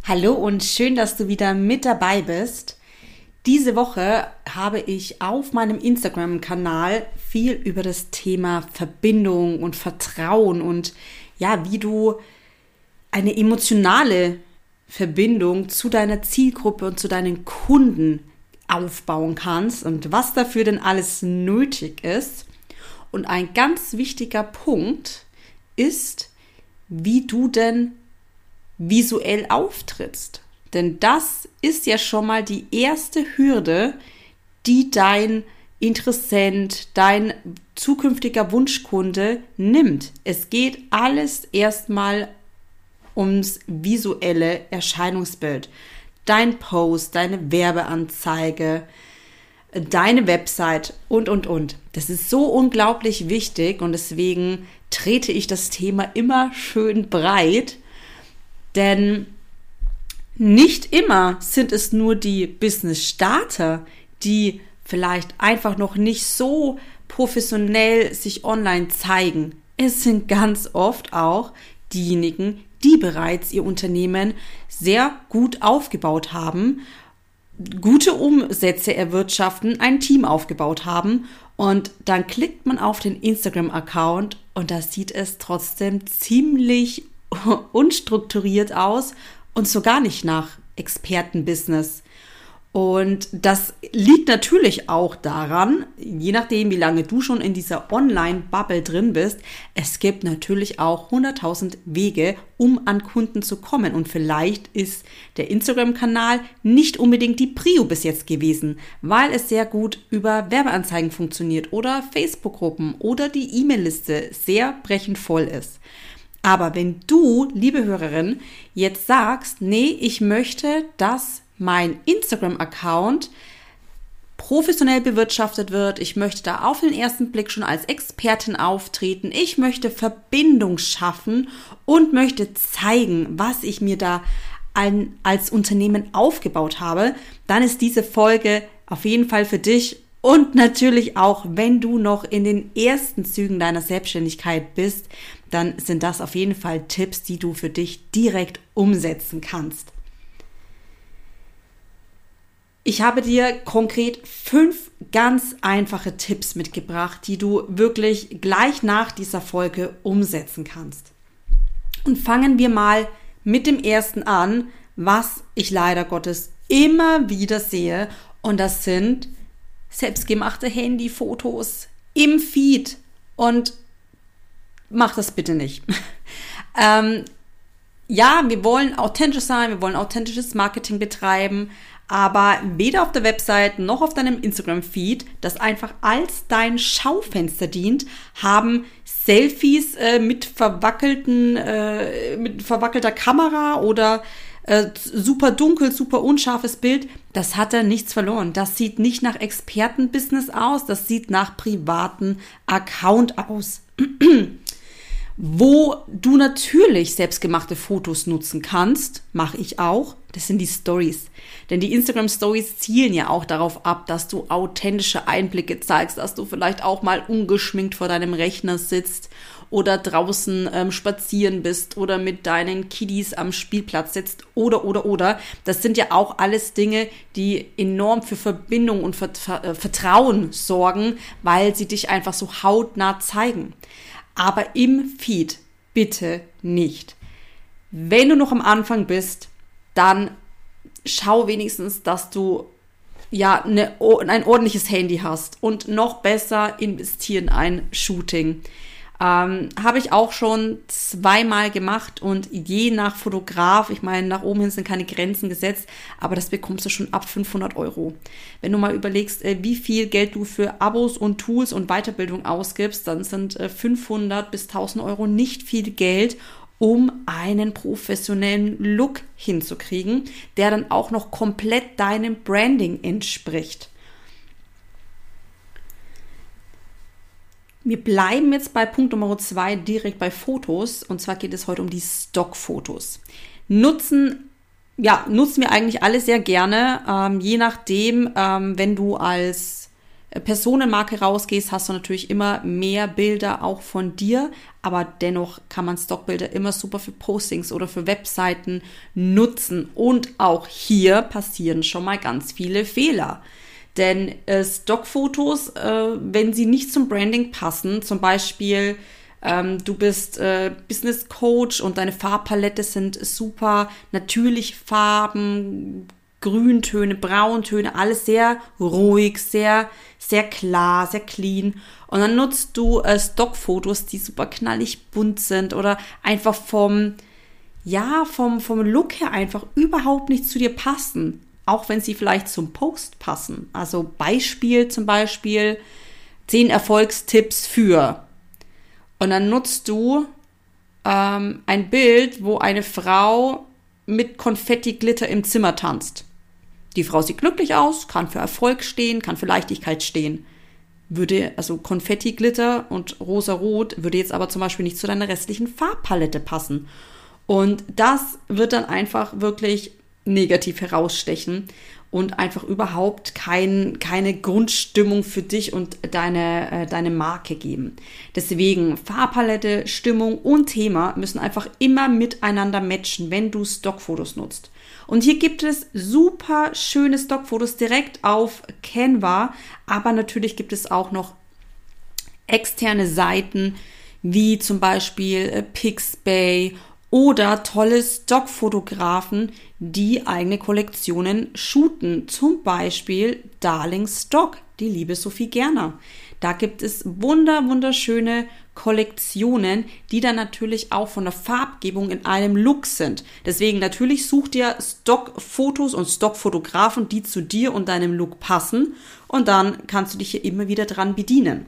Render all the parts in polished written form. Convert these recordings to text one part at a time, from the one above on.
Hallo und schön, dass du wieder mit dabei bist. Diese Woche habe ich auf meinem Instagram-Kanal viel über das Thema Verbindung und Vertrauen und ja, wie du eine emotionale Verbindung zu deiner Zielgruppe und zu deinen Kunden aufbauen kannst und was dafür denn alles nötig ist. Und ein ganz wichtiger Punkt ist, wie du denn visuell auftrittst. Denn das ist ja schon mal die erste Hürde, die dein Interessent, dein zukünftiger Wunschkunde nimmt. Es geht alles erstmal ums visuelle Erscheinungsbild. Dein Post, deine Werbeanzeige, deine Website und. Das ist so unglaublich wichtig und deswegen trete ich das Thema immer schön breit. Denn nicht immer sind es nur die Business-Starter, die vielleicht einfach noch nicht so professionell sich online zeigen. Es sind ganz oft auch diejenigen, die bereits ihr Unternehmen sehr gut aufgebaut haben, gute Umsätze erwirtschaften, ein Team aufgebaut haben und dann klickt man auf den Instagram-Account und da sieht es trotzdem ziemlich unstrukturiert aus und so gar nicht nach Expertenbusiness. Und das liegt natürlich auch daran, je nachdem, wie lange du schon in dieser Online-Bubble drin bist, es gibt natürlich auch 100.000 Wege, um an Kunden zu kommen. Und vielleicht ist der Instagram-Kanal nicht unbedingt die Prio bis jetzt gewesen, weil es sehr gut über Werbeanzeigen funktioniert oder Facebook-Gruppen oder die E-Mail-Liste sehr brechend voll ist. Aber wenn du, liebe Hörerin, jetzt sagst, nee, ich möchte, dass mein Instagram-Account professionell bewirtschaftet wird, ich möchte da auf den ersten Blick schon als Expertin auftreten, ich möchte Verbindung schaffen und möchte zeigen, was ich mir da als Unternehmen aufgebaut habe, dann ist diese Folge auf jeden Fall für dich. Und natürlich auch, wenn du noch in den ersten Zügen deiner Selbstständigkeit bist, dann sind das auf jeden Fall Tipps, die du für dich direkt umsetzen kannst. Ich habe dir konkret 5 ganz einfache Tipps mitgebracht, die du wirklich gleich nach dieser Folge umsetzen kannst. Und fangen wir mal mit dem ersten an, was ich leider Gottes immer wieder sehe. Und das sind selbstgemachte Handyfotos im Feed und mach das bitte nicht. Ja, wir wollen authentisch sein, wir wollen authentisches Marketing betreiben, aber weder auf der Website noch auf deinem Instagram-Feed, das einfach als dein Schaufenster dient, haben Selfies mit verwackelter Kamera oder super dunkel, super unscharfes Bild, das hat da nichts verloren. Das sieht nicht nach Expertenbusiness aus, das sieht nach privaten Account aus. Wo du natürlich selbstgemachte Fotos nutzen kannst, mache ich auch, das sind die Stories. Denn die Instagram-Stories zielen ja auch darauf ab, dass du authentische Einblicke zeigst, dass du vielleicht auch mal ungeschminkt vor deinem Rechner sitzt oder draußen spazieren bist oder mit deinen Kiddies am Spielplatz sitzt oder. Das sind ja auch alles Dinge, die enorm für Verbindung und Vertrauen sorgen, weil sie dich einfach so hautnah zeigen. Aber im Feed bitte nicht. Wenn du noch am Anfang bist, dann schau wenigstens, dass du ja ein ordentliches Handy hast und noch besser investieren in ein Shooting. Habe ich auch schon 2-mal gemacht und je nach Fotograf, ich meine, nach oben hin sind keine Grenzen gesetzt, aber das bekommst du schon ab 500 €. Wenn du mal überlegst, wie viel Geld du für Abos und Tools und Weiterbildung ausgibst, dann sind 500 bis 1.000 € nicht viel Geld, um einen professionellen Look hinzukriegen, der dann auch noch komplett deinem Branding entspricht. Wir bleiben jetzt bei Punkt Nummer 2 direkt bei Fotos und zwar geht es heute um die Stockfotos. Nutzen wir eigentlich alle sehr gerne, je nachdem, wenn du als Personenmarke rausgehst, hast du natürlich immer mehr Bilder auch von dir, aber dennoch kann man Stockbilder immer super für Postings oder für Webseiten nutzen. Und auch hier passieren schon mal ganz viele Fehler. Denn Stockfotos, wenn sie nicht zum Branding passen, zum Beispiel du bist Business Coach und deine Farbpalette sind super natürliche Farben, Grüntöne, Brauntöne, alles sehr ruhig, sehr, sehr klar, sehr clean. Und dann nutzt du Stockfotos, die super knallig bunt sind oder einfach vom Look her einfach überhaupt nicht zu dir passen. Auch wenn sie vielleicht zum Post passen. Also zum Beispiel 10 Erfolgstipps für. Und dann nutzt du ein Bild, wo eine Frau mit Konfetti-Glitter im Zimmer tanzt. Die Frau sieht glücklich aus, kann für Erfolg stehen, kann für Leichtigkeit stehen. Also Konfetti-Glitter und rosa-rot würde jetzt aber zum Beispiel nicht zu deiner restlichen Farbpalette passen. Und das wird dann einfach wirklich negativ herausstechen und einfach überhaupt keine Grundstimmung für dich und deine Marke geben. Deswegen Farbpalette, Stimmung und Thema müssen einfach immer miteinander matchen, wenn du Stockfotos nutzt. Und hier gibt es super schöne Stockfotos direkt auf Canva, aber natürlich gibt es auch noch externe Seiten wie zum Beispiel Pixabay oder tolle Stockfotografen, die eigene Kollektionen shooten. Zum Beispiel Darling Stock, die liebe Sophie Gerner. Da gibt es wunderschöne Kollektionen, die dann natürlich auch von der Farbgebung in einem Look sind. Deswegen natürlich such dir Stockfotos und Stockfotografen, die zu dir und deinem Look passen. Und dann kannst du dich hier immer wieder dran bedienen.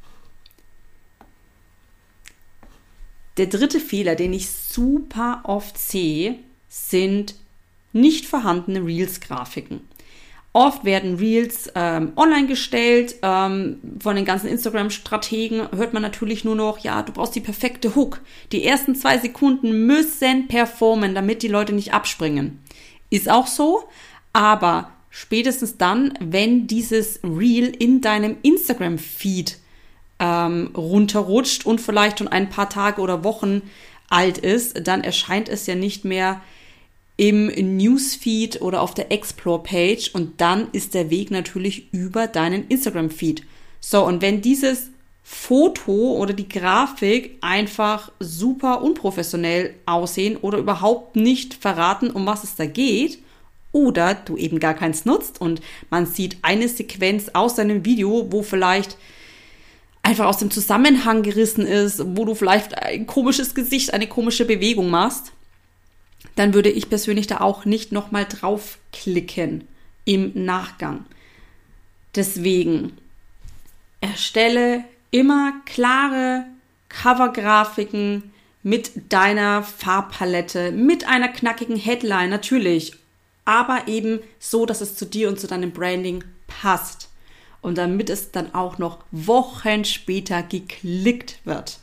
Der dritte Fehler, den ich super oft sehe, sind nicht vorhandene Reels-Grafiken. Oft werden Reels online gestellt. Von den ganzen Instagram-Strategen hört man natürlich nur noch, ja, du brauchst die perfekte Hook. Die ersten 2 Sekunden müssen performen, damit die Leute nicht abspringen. Ist auch so, aber spätestens dann, wenn dieses Reel in deinem Instagram-Feed runterrutscht und vielleicht schon ein paar Tage oder Wochen alt ist, dann erscheint es ja nicht mehr im Newsfeed oder auf der Explore-Page und dann ist der Weg natürlich über deinen Instagram-Feed. So, und wenn dieses Foto oder die Grafik einfach super unprofessionell aussehen oder überhaupt nicht verraten, um was es da geht, oder du eben gar keins nutzt und man sieht eine Sequenz aus deinem Video, wo vielleicht einfach aus dem Zusammenhang gerissen ist, wo du vielleicht ein komisches Gesicht, eine komische Bewegung machst, dann würde ich persönlich da auch nicht nochmal draufklicken im Nachgang. Deswegen erstelle immer klare Covergrafiken mit deiner Farbpalette, mit einer knackigen Headline natürlich, aber eben so, dass es zu dir und zu deinem Branding passt. Und damit es dann auch noch Wochen später geklickt wird.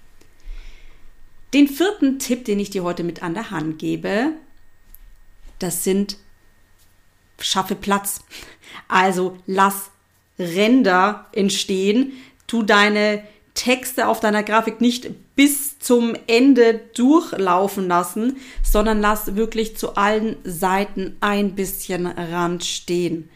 Den 4. Tipp, den ich dir heute mit an der Hand gebe, das sind schaffe Platz. Also lass Ränder entstehen. Tu deine Texte auf deiner Grafik nicht bis zum Ende durchlaufen lassen, sondern lass wirklich zu allen Seiten ein bisschen Rand stehen.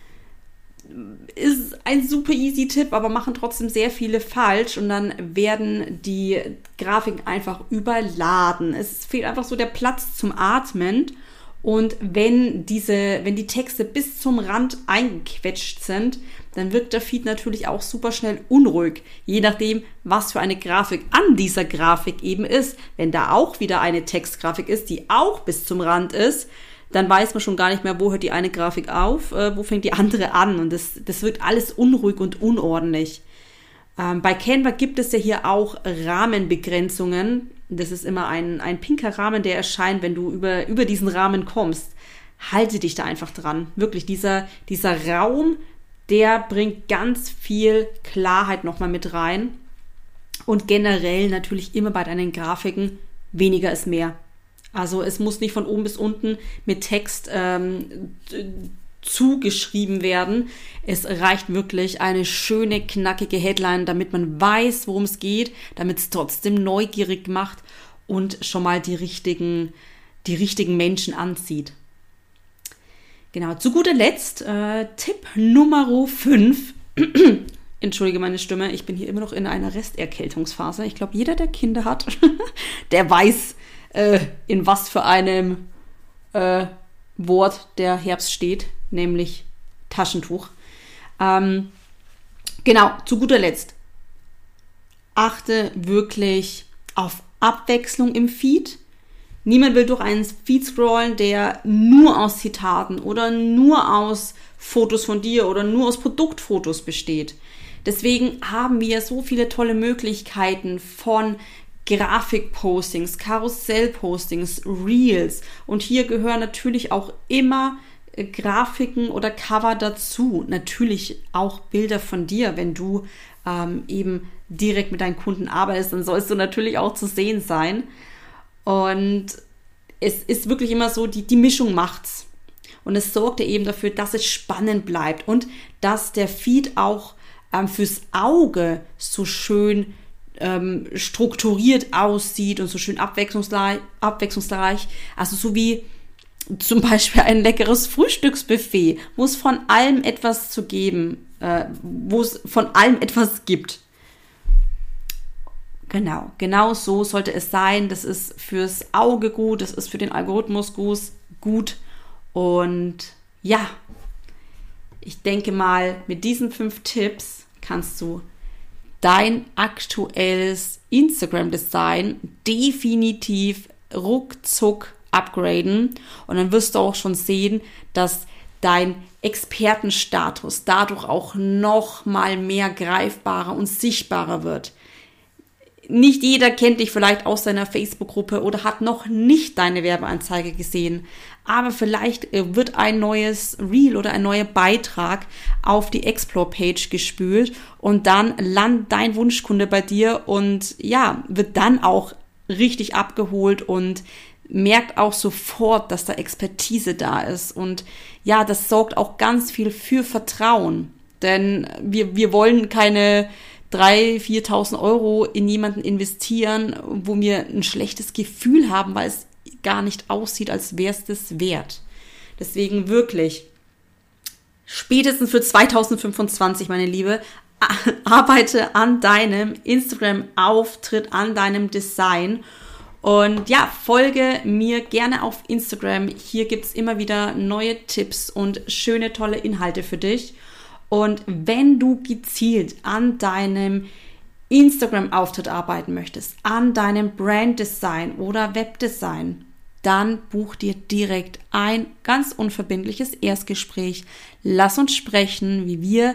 Ist ein super easy Tipp, aber machen trotzdem sehr viele falsch und dann werden die Grafiken einfach überladen. Es fehlt einfach so der Platz zum Atmen und wenn die Texte bis zum Rand eingequetscht sind, dann wirkt der Feed natürlich auch super schnell unruhig, je nachdem, was für eine Grafik an dieser Grafik eben ist. Wenn da auch wieder eine Textgrafik ist, die auch bis zum Rand ist, dann weiß man schon gar nicht mehr, wo hört die eine Grafik auf, wo fängt die andere an. Und das wirkt alles unruhig und unordentlich. Bei Canva gibt es ja hier auch Rahmenbegrenzungen. Das ist immer ein pinker Rahmen, der erscheint, wenn du über diesen Rahmen kommst. Halte dich da einfach dran. Wirklich, dieser Raum, der bringt ganz viel Klarheit nochmal mit rein. Und generell natürlich immer bei deinen Grafiken, weniger ist mehr. Also es muss nicht von oben bis unten mit Text zugeschrieben werden. Es reicht wirklich eine schöne, knackige Headline, damit man weiß, worum es geht, damit es trotzdem neugierig macht und schon mal die richtigen Menschen anzieht. Genau, zu guter Letzt, Tipp Nummer 5. Entschuldige meine Stimme, ich bin hier immer noch in einer Resterkältungsphase. Ich glaube, jeder, der Kinder hat, der weiß, in was für einem Wort der Herbst steht, nämlich Taschentuch. Genau, zu guter Letzt. Achte wirklich auf Abwechslung im Feed. Niemand will durch einen Feed scrollen, der nur aus Zitaten oder nur aus Fotos von dir oder nur aus Produktfotos besteht. Deswegen haben wir so viele tolle Möglichkeiten von Grafikpostings, Karussellpostings, Reels. Und hier gehören natürlich auch immer Grafiken oder Cover dazu. Natürlich auch Bilder von dir, wenn du eben direkt mit deinen Kunden arbeitest, dann sollst du natürlich auch zu sehen sein. Und es ist wirklich immer so, die Mischung macht's. Und es sorgt ja eben dafür, dass es spannend bleibt und dass der Feed auch fürs Auge so schön strukturiert aussieht und so schön abwechslungsreich. Also so wie zum Beispiel ein leckeres Frühstücksbuffet, wo es von allem etwas zu geben, wo es von allem etwas gibt. Genau so sollte es sein. Das ist fürs Auge gut, das ist für den Algorithmus gut. Und ja, ich denke mal, mit diesen 5 Tipps kannst du dein aktuelles Instagram-Design definitiv ruckzuck upgraden. Und dann wirst du auch schon sehen, dass dein Expertenstatus dadurch auch noch mal mehr greifbarer und sichtbarer wird. Nicht jeder kennt dich vielleicht aus seiner Facebook-Gruppe oder hat noch nicht deine Werbeanzeige gesehen, aber vielleicht wird ein neues Reel oder ein neuer Beitrag auf die Explore-Page gespült und dann landet dein Wunschkunde bei dir und ja, wird dann auch richtig abgeholt und merkt auch sofort, dass da Expertise da ist. Und ja, das sorgt auch ganz viel für Vertrauen, denn wir wollen keine 3.000, 4.000 Euro in jemanden investieren, wo wir ein schlechtes Gefühl haben, weil es gar nicht aussieht, als wäre es das wert. Deswegen wirklich, spätestens für 2025, meine Liebe, arbeite an deinem Instagram-Auftritt, an deinem Design. Und ja, folge mir gerne auf Instagram. Hier gibt's immer wieder neue Tipps und schöne, tolle Inhalte für dich. Und wenn du gezielt an deinem Instagram-Auftritt arbeiten möchtest, an deinem Brand-Design oder Webdesign, dann buch dir direkt ein ganz unverbindliches Erstgespräch. Lass uns sprechen, wie wir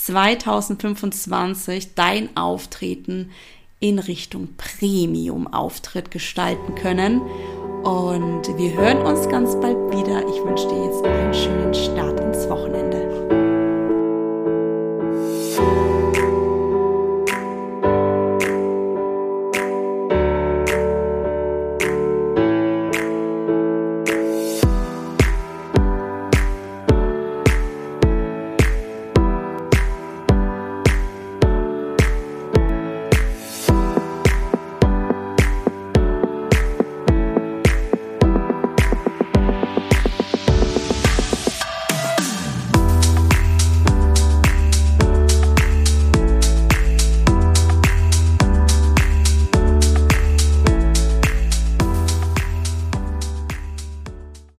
2025 dein Auftreten in Richtung Premium-Auftritt gestalten können. Und wir hören uns ganz bald wieder. Ich wünsche dir jetzt einen schönen Start ins Wochenende.